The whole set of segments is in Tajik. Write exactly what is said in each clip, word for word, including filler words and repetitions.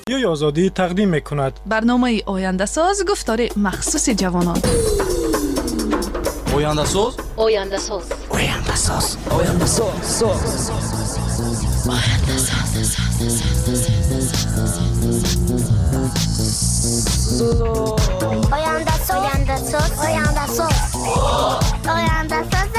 رادیوی آزادی تقدیم می‌کند. برنامه آینده ساز گفتار مخصوص جوانان. آینده ساز آینده ساز آینده ساز آینده ساز آینده ساز آینده ساز آینده ساز آینده ساز آینده ساز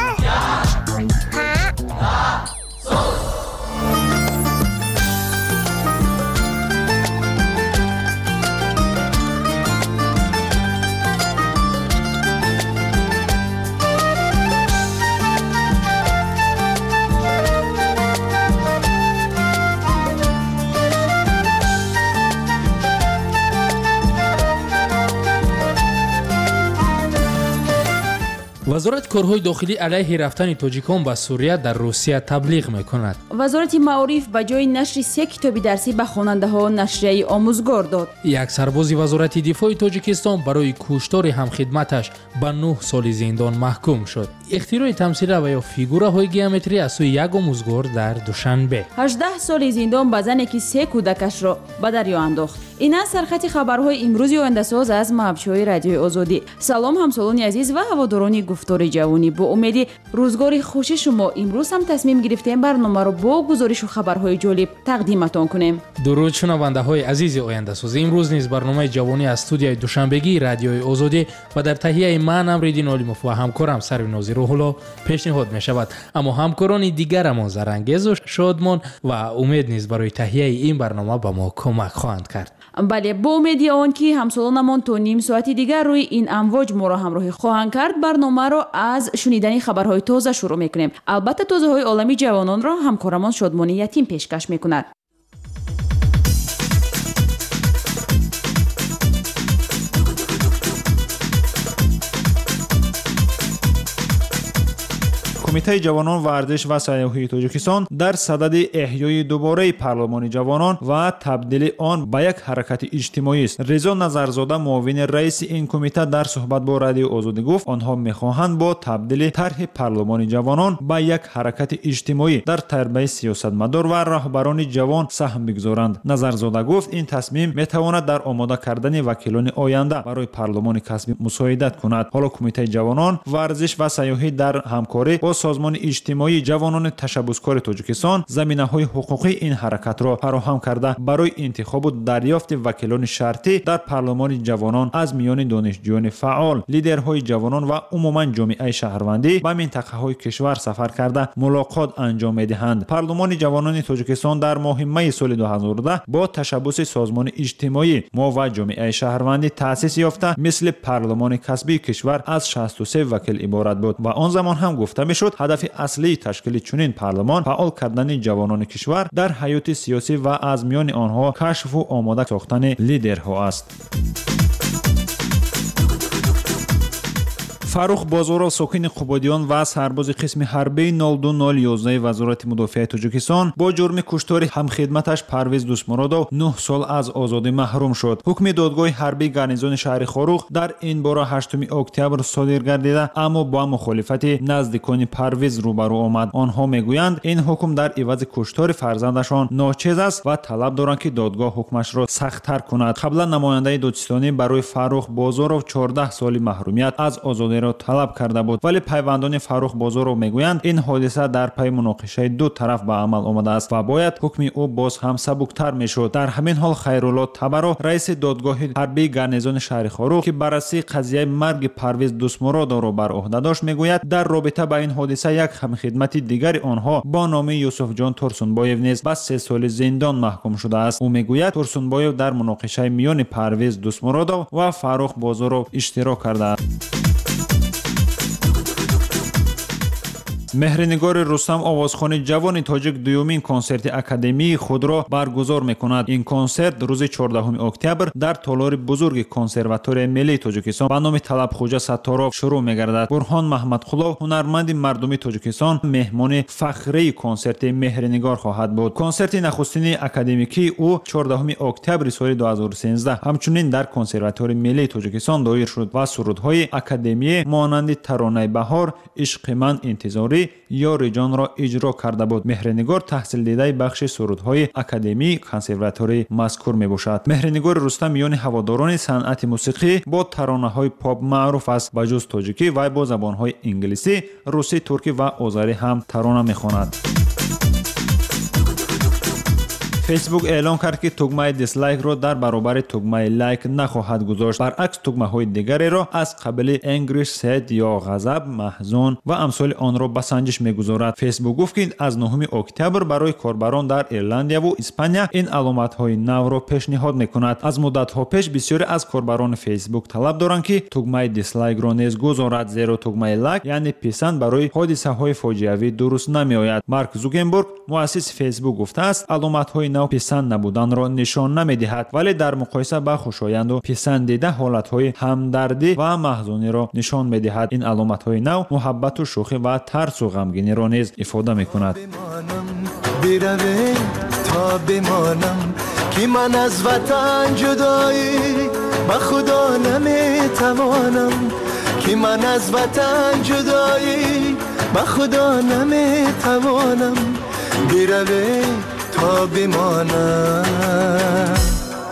وزارت کارهای داخلی علیه رفتن تاجیکان به سوریه در روسیه تبلیغ میکند. وزارت معارف به جای نشر سه کتاب درسی به خواننده‌ها نشریه آموزگار داد. یک سرباز وزارت دفاع تاجیکستان برای کشتار همخدمتش به نه سال زندان محکوم شد. اختراع تمثیل و یا فیگورهای گئومتری از سوی یک آموزگار در دوشنبه. هجده سال زندان به زنی که سه کودکش را به دریا انداخت. این است سرخط خبرهای امروز آینده ساز از محبچه‌های رادیوی آزادی. سلام همسالان عزیز و هواداران گفتار جوانی، با امید روزگار خوش شما امروز هم تصمیم گرفتیم برنامه را با گزارش و خبرهای جالب تقدیمتان کنیم. درود شنونده های عزیز آینده ساز، امروز نیز برنامه جوانی از استودیوی دوشنبگی رادیوی آزادی و در تهیه من امریدین علیموف و همکارم سرویناز روح‌الله پیشنهاد می شود. اما همکاران دیگرمان زرانگیز و شادمان و امید نیز برای تهیه این برنامه به ما کمک خواهند کرد. بله، با امید آن که همسالانمان تا نیم ساعت دیگر روی این امواج ما را همراهی خواهند کرد، برنامه را از شنیدن خبرهای تازه شروع میکنیم. البته تازه های عالمی جوانان را همکارمان شادمانی یتیم پیشکش میکند. کمیته جوانان ورزش و سیاحی تاجیکستان در صدد احیای دوباره پارلمان جوانان و تبدیل آن به یک حرکت اجتماعی است. رضا نظرزاده معاون رئیس این کمیته در صحبت با رادیو آزادی گفت آنها میخواهند با تبدیل طرح پارلمان جوانان به یک حرکت اجتماعی در تربیت سیاستمدار و رهبران جوان سهم بگذارند. نظرزاده گفت این تصمیم میتواند در آماده کردن وکیلان آینده برای پارلمان کسبی مساعدت کند. حالا کمیته جوانان ورزش و سیاحی در همکاری با سازمان اجتماعی جوانان تشبثکار تاجیکستان زمینه‌های حقوقی این حرکت را فراهم کرده برای انتخاب و دریافت وکیلان شرطی در پارلمان جوانان از میان دانشجویان فعال، لیدرهای جوانان و عموما جامعه شهروندی به منطقه‌های کشور سفر کرده ملاقات انجام می‌دهند. پارلمان جوانان تاجیکستان در ماه می سال دو هزار و ده با تشبث سازمان اجتماعی ما و جامعه شهروندی تأسیس یافته مثل پارلمان کسبی کشور از شصت و سه وکیل عبارت بود و آن زمان هم گفته میشد هدف اصلی تشکیل چنین پارلمان فعال کردن جوانان کشور در حیات سیاسی و از میان آنها کشف و آماده ساختن لیدرها است. فاروق بازارов ساکن قبادیان و سرباز قسم حربی نود و دو نود و یک یک وزارت مدافع تاجیکستان با جرم کشتار همخدمتش پرویز دوستمرادov نه سال از آزادی محروم شد. حکم دادگاه حربی گارنیزون شهر خاروق در این باره هشتم اکتبر صادر گردیده اما با مخالفت نزدیکان پرویز روبرو آمد. آنها میگویند این حکم در عوض کشتار فرزندشان ناچیز است و طلب دارند که دادگاه حکمش را سخت‌تر کند. قبلا نماینده دادستانی برای فاروق بازارov چهارده سال محرومیت از آزادی را طلب کرده بود، ولی پیوندان فاروق بازارov میگویند این حادثه در پی مناقشه دو طرف به عمل آمده است و باید حکم او باز هم سبکتر میشد. در همین حال خیرالله تبرو رئیس دادگاه حربی گارنیزون شهر خاروق که بررسی قضیه مرگ پرویز دوستمرادov را بر عهده داشت میگوید در رابطه با این حادثه یک همخدمت دیگر آنها با نام یوسف جان تورسونبایو نیز به سه سال زندان محکوم شده است. او میگوید تورسونبایو در مناقشه میان پرویز دوستمرادov و فاروق بازارov اشتراک کرده است. مهرنگار رستم آوازخوان جوان تاجیک دومین کنسرت اکادمی خود را برگزار میکند. این کنسرت روز چهاردهم اکتبر در تالار بزرگ کنسرواتوری ملی تاجیکستان به نام طلبخواجه ستارov شروع میگردد. برهان محمدقلو هنرمند مردمی تاجیکستان مهمان فخری کنسرت مهرنگار خواهد بود. کنسرت نخستین اکادمیکی او چهاردهم اکتبر سال دو هزار و سیزده همچنین در کنسرواتوری ملی تاجیکستان دایر شد و سرودهای اکادمی مانند ترانه بهار، عشق من انتظاری اداری یا رجان را اجرا کرده بود. مهرنگار تحصیل دیده بخش سرودهای اکادمی کنسرواتوری مذکور میباشد. مهرنگار رستم میان هواداران صنعت موسیقی با ترانه‌های پاپ معروف است. به جز تاجیکی وی با زبان‌های انگلیسی، روسی، ترکی و آذری هم ترانه میخواند. فیسبوک اعلام کرد که تگمه دیسلایک را در برابر تگمه لایک نخواهد گذاشت. برعکس تگمه های دیگری را از قبیل انگریش سید یا غضب، محزون و امثال آن را به سنجش میگذارد. فیسبوک گفت که از نهم اکتبر برای کاربران در ایرلندیا و اسپانیا این علامت های نو را پیشنهاد میکند. از مدت ها پیش بسیاری از کاربران فیسبوک طلب دارند که تگمه دیسلایک را نیز گذارد، زیرا تگمه لایک یعنی پسند برای حادثه های فاجعه‌ای درست نمیآید. مارک زوکربرگ مؤسس فیسبوک گفته است علامت های نو پسند نبودن را نشان نمیدهد، ولی در مقایسه با خوشایند و پسندیده حالتهای همدردی و محزونی را نشان میدهد. این علامت های نو محبت و شوخی و ترس و غمگینی را نیز افاده میکند. بروی تا بمانم که من از وطن جدایی با خدا نمیتوانم، که من از وطن جدایی با خدا نمیتوانم. بروی تا بمانم.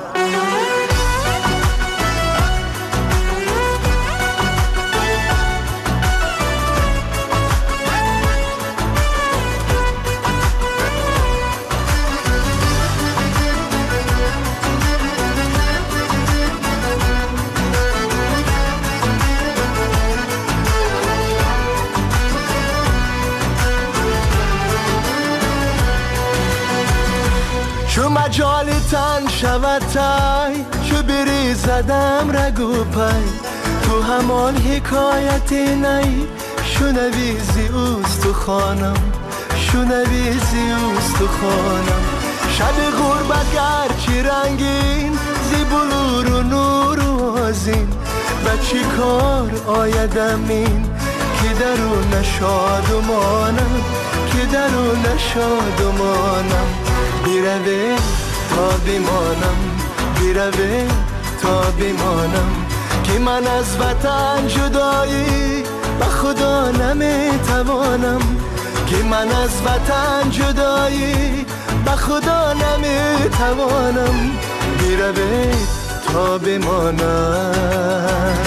چو مجال تن شود تای، چو بری زدم رگو پای، تو همان حکایت نی شنویزی اوست تو خانم، شنویزی اوست تو خانم. شب غربت گرچه رنگین زی بلور و نور و آزین، و چی کار آیدم این که درو نشادمانم، که درو نشادمانم. بروی تا بمانم، بروی تا بمانم، که من از وطن جدایی با خدا نمیتوانم، که من از وطن جدایی با خدا نمیتوانم. بروی تا بمانم.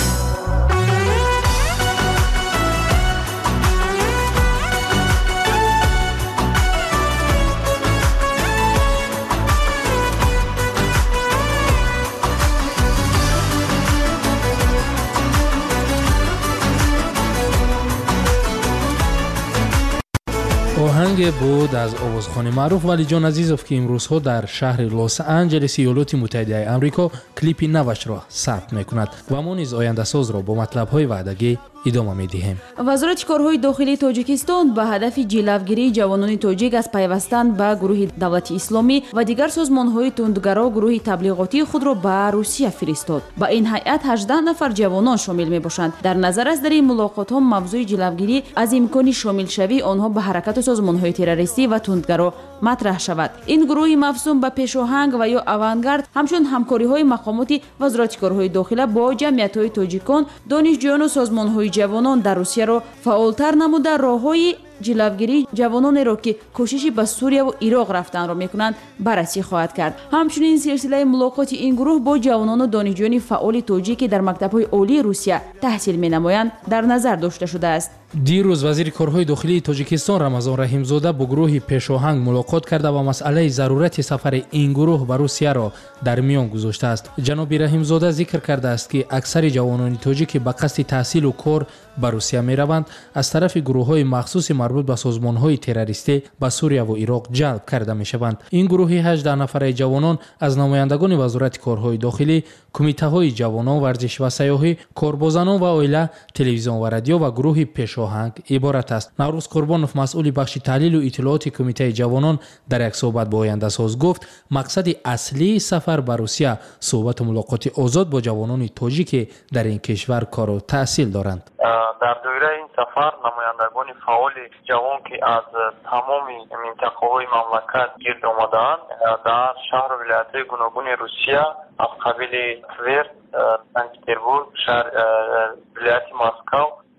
آهنگ بود از آوازخوان معروف ولی جان عزیزوف که امروزها در شهر لس آنجلس ایالات متحده آمریکا کلیپ نوش را ثبت میکند و ما نیز آینده ساز را با مطلب‌های وعدگی ادامه میدهیم. وزارت کارهای داخلی تاجیکستان به هدف جلوگیری جوانان تاجیک از پیوستن به گروه دولت اسلامی و دیگر سازمان‌های تندگرا گروه تبلیغاتی خود را به روسیه فرستاد. با این هیئت هجده نفر جوانان شامل میباشند. در نظر است در این ملاقات‌ها موضوع جلوگیری از امکان شامل شوی آنها به حرکت سازمان‌های تروریستی و تندگرا مطرح شود. این گروه مفهوم به پیشاهنگ و یا آوانگارد همچون همکاری‌های مقامات وزارت کارهای داخلی با جمعیت‌های تاجیکان، دانشجویان و سازمان‌های جوانان در روسیه را فعالتر نموده راه‌های جلوگیری جوانان را که کوششی به سوریه و عراق رفتن را میکنند بررسی خواهد کرد. همچنین سلسله ملاقات این گروه با جوانان و دانشجویان فعال تاجیک که در مکتب‌های عالی روسیه تحصیل می‌نمایند در نظر داشته شده است. دیروز وزیر کارهای داخلی تاجیکستان رمضان رحیمزاده با گروه پیشاهنگ ملاقات کرده و مسئله ضرورت سفر این گروه به روسیه را در میان گذاشته است. جناب رحیمزاده ذکر کرده است که اکثر جوانان تاجیک به قصد تحصیل و کار به روسیه می‌روند از طرف گروه‌های مخصوص مربوط به سازمان‌های تروریستی به سوریه و عراق جلب کرده می‌شوند. این گروه هجده نفره جوانان از نمایندگان وزارت کارهای داخلی، کمیته‌های جوانان، ورزش و سیاحی، کاربازان و اویله، تلویزیون و رادیو و گروه پیشاهنگ عبارت است. نوروز قربانوف مسئول بخش تحلیل و اطلاعات کمیته جوانان در یک صحبت با آینده ساز گفت مقصد اصلی سفر به روسیه صحبت و ملاقات آزاد با جوانان تاجیک در این کشور کار و تحصیل دارند. در دوره این سفر نمایندگان فعال جوان که از تمام منطقه‌های مملکت گرد آمدند در شهر و ولایت‌های گوناگون روسیه از قبیل تور، سنت پترزبورگ، شهر ولایت مسکو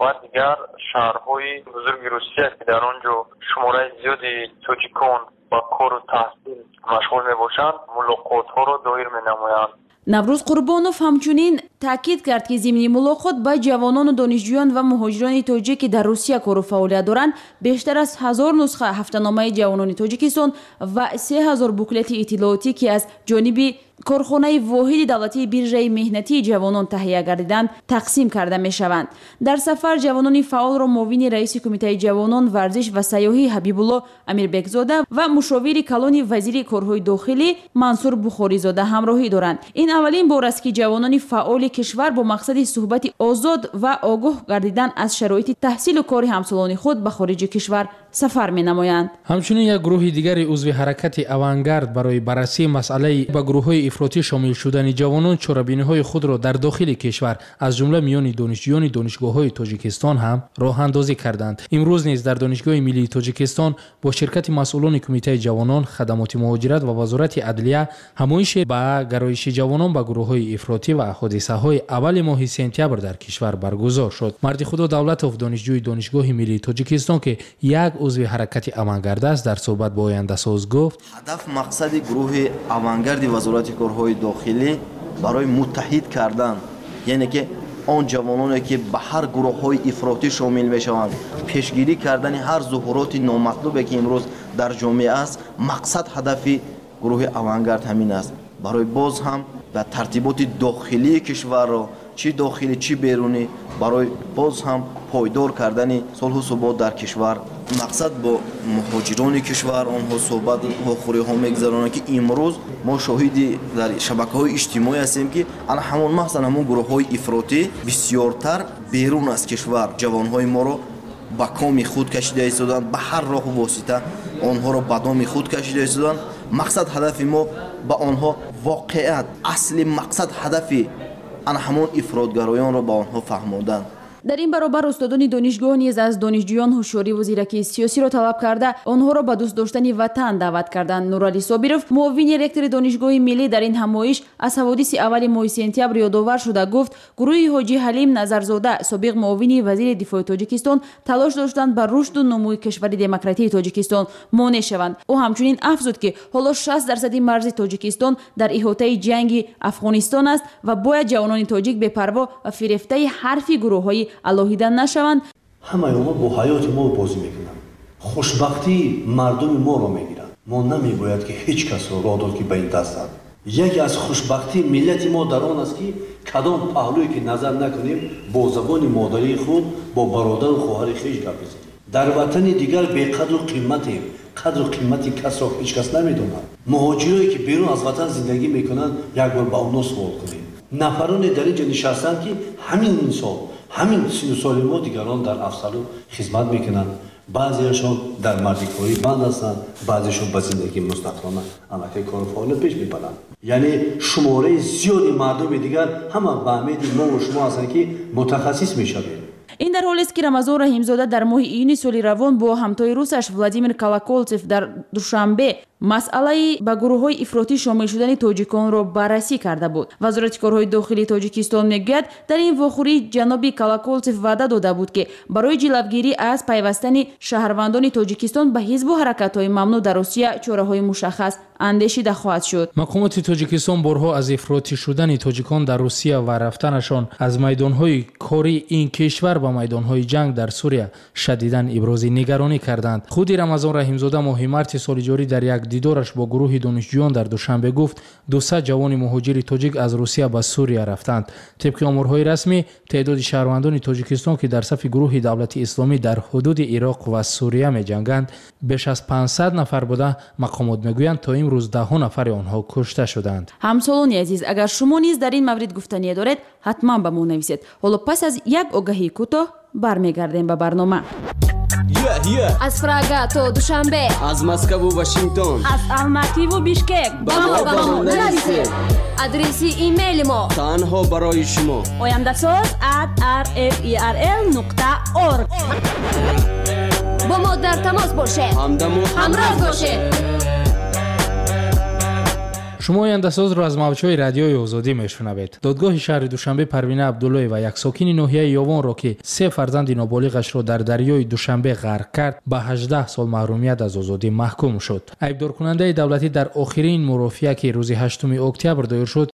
و دیگر شهرهای بزرگ روسیه که در آنجا شماره زیادی توجیکان با کار و تحصیل مشغول می باشند ملاقات ها را دایر می نمایند. наврӯз қурбонов ҳамчунин таъкид кард ки зимни мулоқот ба ҷавонону донишҷӯён ва муҳоҷирони тоҷик ки дар русия кору фаъолият доранд бештар аз ҳазор нусха ҳафтаномаи ҷавонони тоҷикистон ва се ҳазор буклети иттилоотӣ ки аз ҷониби корхонаи воҳиди давлатии биржаи меҳнатии ҷавонон таҳия гардиданд тақсим карда мешаванд. дар сафар ҷавонони фаъолро муовини раиси кумитаи ҷавонон варзиш ва сайёҳӣ ҳабибулло амирбекзода ва мушовири калони вазири корҳои дохилӣ мансур бухоризода ҳамроҳӣ доранд. ин аввалин бор аст ки ҷавонони фаъоли кишвар бо мақсади суҳбати озод ва огоҳ гардидан аз шароити таҳсилу кори ҳамсолони худ ба хориҷи кишвар сафар менамоянд. ҳамчунин як гурӯҳи дигари узви ҳаракати авангард барои баррасии масъалаи ба гурӯҳҳои ифротӣ шомил шудани ҷавонон чорабиниҳои худро дар дохили кишвар аз ҷумла миёни донишҷӯёни донишгоҳҳои тоҷикистон ҳам роҳандозӣ карданд. имрӯз низ дар донишгоҳи миллии тоҷикистон бо ширкати масъулони кумитаи ҷавонон хадамоти муҳоҷират ва вазорати адлия ҳамоише ба гароиши ҷавонон ба гурӯҳҳои ифротӣ ва ҳодисаҳои аввали моҳи сентябр дар кишвар баргузор шуд. марди худо давлатов донишҷӯи донишгоҳи миллии тоҷикистон ки як узви ҳаракати авангард аст дар суҳбат бо ояндасоз гуфт ҳадаф мақсади гурӯҳи авангарди вазорати корҳои дохилӣ барои муттаҳид кардан яъне ки он ҷавононе ки ба ҳар гурӯҳҳои ифротӣ шомил мешаванд пешгирӣ кардани ҳар зуҳуроти номатлубе ки имрӯз дар ҷомеа аст мақсад ҳадафи гурӯҳи авангард ҳамин аст барои боз ҳам ба тартиботи дохилии кишварро чӣ дохилӣ чӣ берунӣ барои боз ҳам пойдор кардани сулҳу субот дар кишвар мақсад бо муҳоҷирони кишвар онҳо суҳбат охӯриҳо мегузаронанд ки имрӯз мо шоҳиди дар шабакаҳои иҷтимоӣ ҳастем ки ана ҳамон маҳзан ҳамон гурӯҳҳои ифротӣ бисёртар берун аз кишвар ҷавонҳои моро ба коми худ кашида истоданд ба ҳар роҳу восита онҳоро ба доми худ кашида истоданд мақсад ҳадафи мо ба онҳо воқеат асли мақсад ҳадафи ана ҳамон ифротгароёнро ба онҳо фаҳмонданд. дар ин баробар устодони донишгоҳ низ аз донишҷӯён ҳушёриву зиракии сиёсиро талаб карда онҳоро ба дӯст доштани ватан даъват карданд. нуралӣ собиров муовини ректори донишгоҳи миллӣ дар ин ҳамоиш аз ҳаводиси аввали моҳи сентябр ёдовар шуда гуфт гурӯҳи ҳоҷӣ ҳалим назарзода собиқ муовини вазири дифои тоҷикистон талош доштанд ба рушду нумӯи кишвари демократии тоҷикистон монеъ шаванд. ӯ ҳамчунин афзуд ки ҳоло шаст дарсади марзи тоҷикистон дар иҳотаи ҷанги афғонистон аст ва бояд ҷавонони тоҷик бепарво ва фирефтаи ҳарфи гурӯҳҳои алоҳида нашаванд. ҳамаи онҳо бо ҳаёти мо бозӣ мекунанд хушбахтии мардуми моро мегиранд. мо намегӯяд ки ҳеҷ касро роҳ дод ки ба ин дастад. яке аз хушбахтии миллати мо дар он аст ки кадом паҳлӯе ки назар накунем бо забони модарии худ бо бародару хоҳари хеш гап бизанем. дар ватани дигар беқадру қиматем қадру қимати касро ҳеҷ кас намедонад. муҳоҷирое ки берун аз ватан зиндагӣ мекунанд якбор ба онҳо суол кунем. нафароне дар инҷа нишастанд ки ҳамин инсон ҳамин сину соли мо дигарон дар афсалу хизмат мекунанд. баъзеашон дар мардикорӣ банд ҳастанд баъзеашон ба зиндагии мустақилона амакай кору фаъолият пеш мебаранд. яъне шумораи зиёди мардуми дигар ҳама ба амеди мову шумо ҳастанд ки мутахассис мешавем. ин дар ҳолест ки рамазон раҳимзода дар моҳи июни соли равон бо ҳамтои русаш владимир колоколцев дар душанбе масъалаи ба гурӯҳҳои ифротӣ шомил шудани тоҷиконро баррасӣ карда буд. вазорати корҳои дохилии тоҷикистон мегӯяд дар ин вохӯрӣ ҷаноби колоколцев ваъда дода буд ки барои ҷилавгирӣ аз пайвастани шаҳрвандони тоҷикистон ба ҳизбу ҳаракатҳои мамнӯъ дар русия чораҳои мушаххас андешида хоҳад шуд. мақомоти тоҷикистон борҳо аз ифротӣ шудани тоҷикон дар русия ва рафтанашон аз майдонҳои кории ин кишвар ба майдонҳои ҷанг дар сурия шадидан ибрози нигаронӣ карданд. худи рамазон раҳимзода моҳи марти соли ҷорӣ дар як дидораш бо гурӯҳи донишҷӯён дар душанбе гуфт дусад ҷавони муҳоҷири тоҷик аз русия ба сурия рафтанд. тибқи омурҳои расмӣ теъдоди шаҳрвандони тоҷикистон ки дар сафи гурӯҳи давлати исломӣ дар ҳудуди ироқ ва сурия меҷанганд беш аз панҷсад нафар буда мақомот мегӯянд то имрӯз даҳҳо нафари онҳо кушта шуданд. ҳамсолони азиз агар шумо низ дар ин маврид гуфтание доред ҳатман ба мо нависед. ҳоло пас аз як огаҳии кӯтоҳ бармегардем ба барнома. Yeah, yeah. از پراگا تو دوشنبه از مسکو و واشنگتن از الماتی و بیشکک با ما با ما نویسید. ادرسی ایمیل ما تنها برای شما oyandasоz at r f e r l نقطه org با ما در تماس باشه همدم و همراه باشه. шумо ояндасозро аз мавҷҳои радиои озодӣ мешунавед. додгоҳи шаҳри душанбе парвина абдуллоева як сокини ноҳияи ёвонро ки се фарзанди ноболиғашро дар дарёи душанбе ғарқ кард ба ҳаждаҳ сол маҳрумият аз озодӣ маҳкум шуд. айбдоркунандаи давлатӣ дар охирин мурофиа ки рӯзи ҳаштуми октябр доир шуд